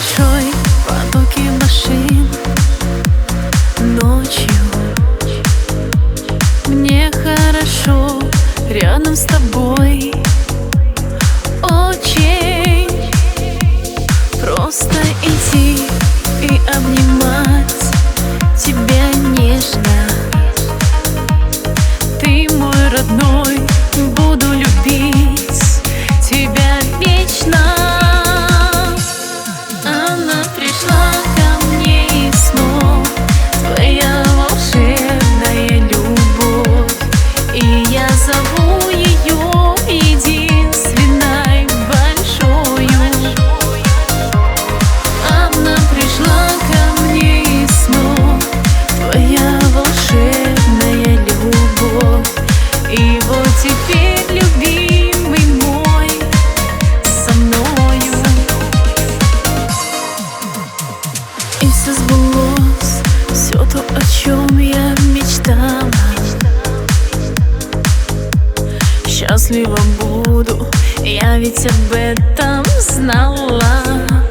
большой, потоки машин. Ночью мне хорошо рядом с тобой. Очень просто идти и обнимать тебя нежно. Ты мой родной, буду любить тебя вечно. Она пришла ко мне из снов, твоя волшебная любовь, и я зову ее единственной большою. Она пришла ко мне из снов, твоя волшебная любовь, и вот теперь любимый мой со мною. И все сбылось, все то, о чем я мечтала. Счастлива буду, я ведь об этом знала.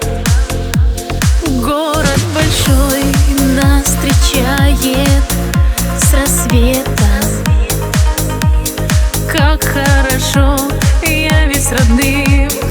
Город большой нас встречает с рассветом. Как хорошо, я ведь с родным